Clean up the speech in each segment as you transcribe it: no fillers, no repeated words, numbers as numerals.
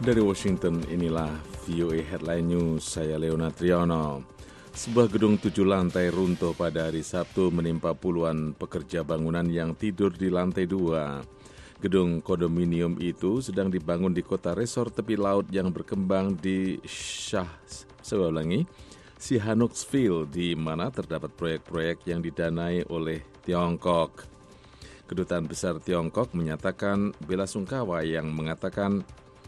Dari Washington, inilah VOA Headline News, saya Leonard Triono. Sebuah gedung 7 lantai runtuh pada hari Sabtu menimpa puluhan pekerja bangunan yang tidur di lantai 2. Gedung kondominium itu sedang dibangun di kota resort tepi laut yang berkembang di Sihanoukville, di mana terdapat proyek-proyek yang didanai oleh Tiongkok. Kedutaan Besar Tiongkok menyatakan belasungkawa yang mengatakan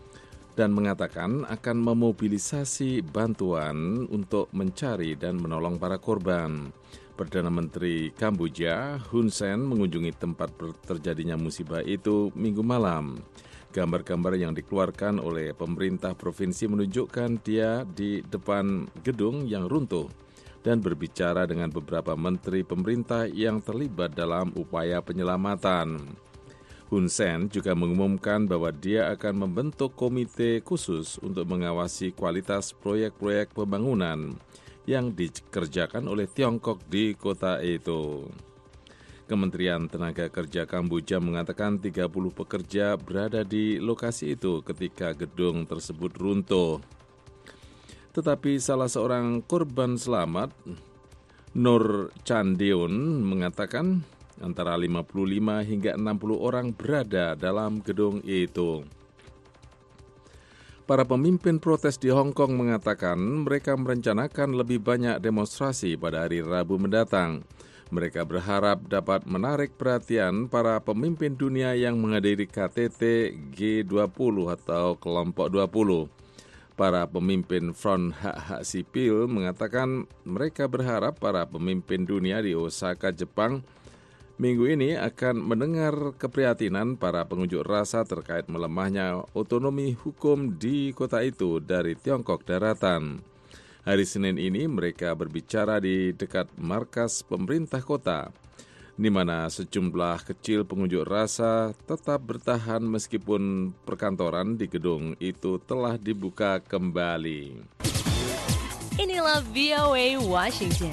akan memobilisasi bantuan untuk mencari dan menolong para korban. Perdana Menteri Kamboja, Hun Sen, mengunjungi tempat terjadinya musibah itu Minggu malam. Gambar-gambar yang dikeluarkan oleh pemerintah provinsi menunjukkan dia di depan gedung yang runtuh dan berbicara dengan beberapa menteri pemerintah yang terlibat dalam upaya penyelamatan. Hun Sen juga mengumumkan bahwa dia akan membentuk komite khusus untuk mengawasi kualitas proyek-proyek pembangunan yang dikerjakan oleh Tiongkok di kota itu. Kementerian Tenaga Kerja Kamboja mengatakan 30 pekerja berada di lokasi itu ketika gedung tersebut runtuh. Tetapi salah seorang korban selamat, Nur Chandeon, mengatakan antara 55 hingga 60 orang berada dalam gedung itu. Para pemimpin protes di Hong Kong mengatakan mereka merencanakan lebih banyak demonstrasi pada hari Rabu mendatang. Mereka berharap dapat menarik perhatian para pemimpin dunia yang menghadiri KTT G20 atau Kelompok 20. Para pemimpin Front Hak-Hak Sipil mengatakan mereka berharap para pemimpin dunia di Osaka, Jepang, minggu ini akan mendengar keprihatinan para pengunjuk rasa terkait melemahnya otonomi hukum di kota itu dari Tiongkok daratan. Hari Senin ini mereka berbicara di dekat markas pemerintah kota, di mana sejumlah kecil pengunjuk rasa tetap bertahan meskipun perkantoran di gedung itu telah dibuka kembali. Inilah VOA Washington.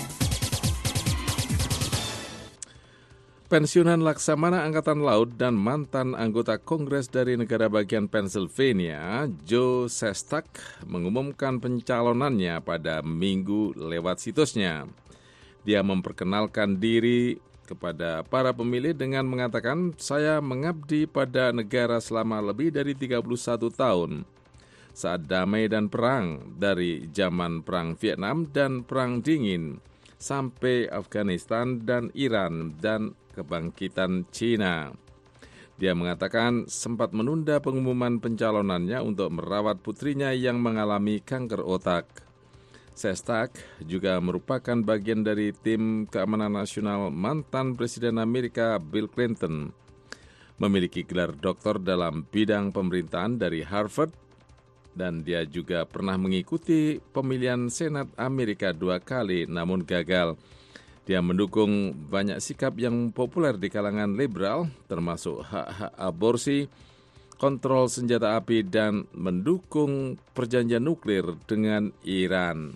Pensiunan Laksamana Angkatan Laut dan mantan anggota Kongres dari negara bagian Pennsylvania, Joe Sestak, mengumumkan pencalonannya pada Minggu lewat situsnya. Dia memperkenalkan diri kepada para pemilih dengan mengatakan, "Saya mengabdi pada negara selama lebih dari 31 tahun. Saat damai dan perang, dari zaman Perang Vietnam dan Perang Dingin, sampai Afghanistan dan Iran dan kebangkitan Cina." Dia mengatakan sempat menunda pengumuman pencalonannya untuk merawat putrinya yang mengalami kanker otak. Sestak juga merupakan bagian dari tim keamanan nasional mantan Presiden Amerika Bill Clinton. Memiliki gelar doktor dalam bidang pemerintahan dari Harvard, dan dia juga pernah mengikuti pemilihan Senat Amerika 2 kali namun gagal. Dia mendukung banyak sikap yang populer di kalangan liberal, termasuk hak-hak aborsi, kontrol senjata api, dan mendukung perjanjian nuklir dengan Iran.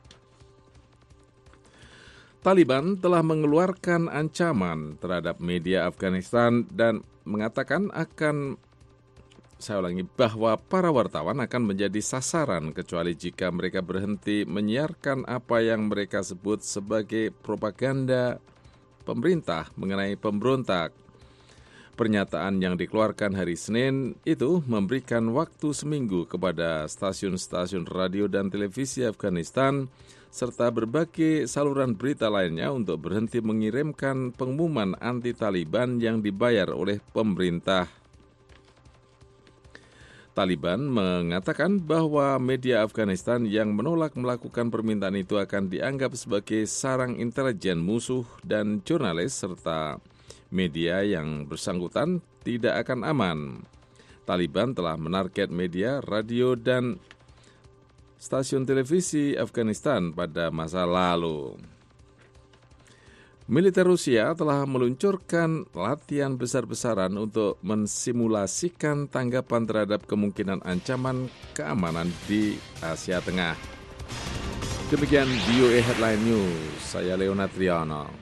Taliban telah mengeluarkan ancaman terhadap media Afghanistan dan mengatakan bahwa para wartawan akan menjadi sasaran kecuali jika mereka berhenti menyiarkan apa yang mereka sebut sebagai propaganda pemerintah mengenai pemberontak. Pernyataan yang dikeluarkan hari Senin itu memberikan waktu seminggu kepada stasiun-stasiun radio dan televisi Afghanistan serta berbagai saluran berita lainnya untuk berhenti mengirimkan pengumuman anti-Taliban yang dibayar oleh pemerintah. Taliban mengatakan bahwa media Afghanistan yang menolak melakukan permintaan itu akan dianggap sebagai sarang intelijen musuh dan jurnalis serta media yang bersangkutan tidak akan aman. Taliban telah menarget media, radio, dan stasiun televisi Afghanistan pada masa lalu. Militer Rusia telah meluncurkan latihan besar-besaran untuk mensimulasikan tanggapan terhadap kemungkinan ancaman keamanan di Asia Tengah. Demikian VOA Headline News, saya Leonard Triono.